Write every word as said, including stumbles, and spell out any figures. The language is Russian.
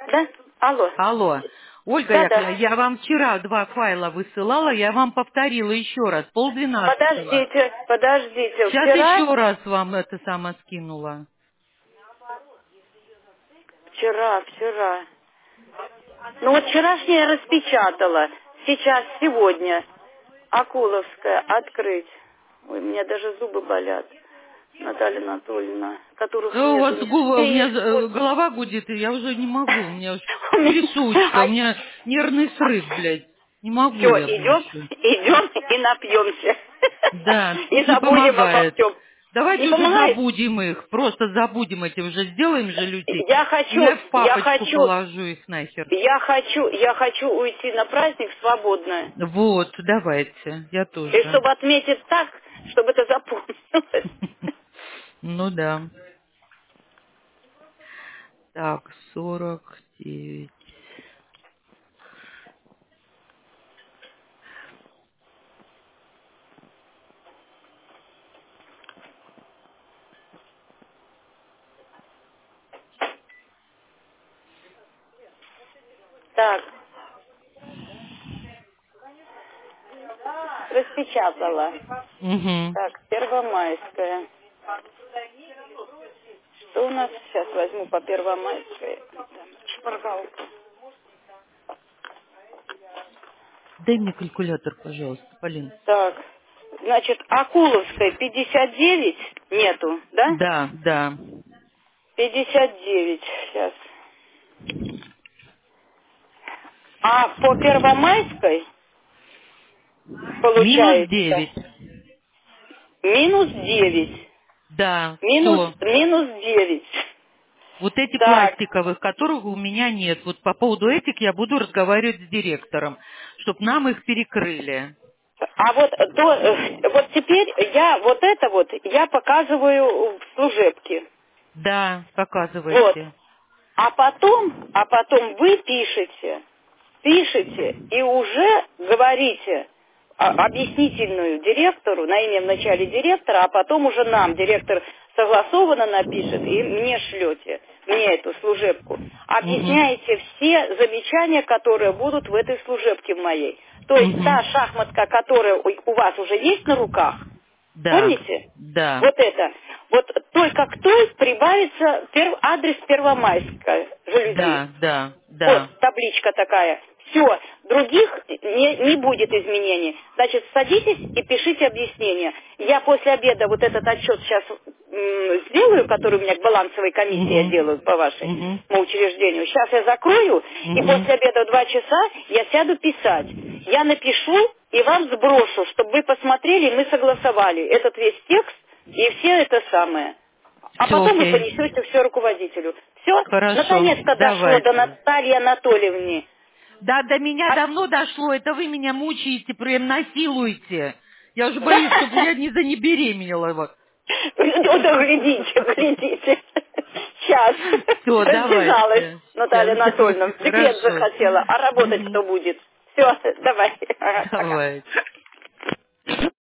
Да? Алло. Алло. Ольга Да, Яковлевна, да. я вам вчера два файла высылала, я вам повторила еще раз, полдвенадцатого. Подождите, подождите. Сейчас Вчера, еще раз вам это самое скинула. вчера, вчера. Ну вот вчерашнее я распечатала. Сейчас, сегодня. Акуловская, открыть. Ой, у меня даже зубы болят. Наталья Анатольевна, которых Ну, у нет у вас меня. гу- у меня Эй, э, вот. голова гудит, и я уже не могу, у меня уж У меня- трясучка, у А, меня нервный срыв, блядь. Не могу все, я идем, больше. идем и напьемся. Да, И не забудем обо помогает. всем. Не Давайте уже помогает? забудем их, просто забудем эти уже, сделаем же людей. Я И я хочу, в я папочку хочу, положу их нахер. я хочу, я хочу уйти на праздник свободно. Вот, давайте, я И тоже. чтобы отметить так, чтобы это запомнилось. Ну да. Так, сорок девять. Так, распечатала. Угу. Так, Первомайская. Что у нас сейчас возьму по Первомайской? Шпаргалку. Дай мне калькулятор, пожалуйста, Полин. Так, значит, Акуловская пятьдесят девять нету, да? Да, да. пятьдесят девять сейчас. А по Первомайской Минус получается девять. минус девять. Да, Минус, все. минус девять. Вот эти Так, пластиковых, которых у меня нет. Вот по поводу этих я буду разговаривать с директором, чтобы нам их перекрыли. а вот то, э, вот теперь я вот это вот я показываю в служебке. Да, Вот. показывайте. А потом, а потом вы пишете, пишете и уже говорите а- объяснительную директору, на имя в начале директора, а потом уже нам директор согласованно напишет и мне шлете, мне эту служебку. Угу. Объясняете все замечания, которые будут в этой служебке моей. То есть Угу. та шахматка, которая у у вас уже есть на руках, Да, помните? да, Вот это. Вот только к той прибавится пер- адрес Первомайская, жалюзи. да, да, Вот да. табличка такая. Все, других не, не будет изменений. Значит, садитесь и пишите объяснение. Я после обеда вот этот отчет сейчас м, сделаю, который у меня к балансовой комиссии я Угу. делаю по вашему Угу. учреждению. Сейчас я закрою, и Угу. после обеда в два часа я сяду писать. Я напишу и вам сброшу, чтобы вы посмотрели, и мы согласовали этот весь текст и все это самое. А Все потом вы окей. понесете все руководителю. Все, Хорошо, наконец-то дошло до давайте. Натальи Анатольевны. Да, до меня А- давно дошло, это вы меня мучаете, прям насилуете. Я уже боюсь, чтобы Да? я не занебеременела. Вот. Ну, да, глядите, глядите. Сейчас. Все, Разбежалась давайте. Наталья Сейчас, Анатольевна. В декрет хорошо. захотела. А работать кто Мгм. будет? Все, давай. Ага, пока. Давайте.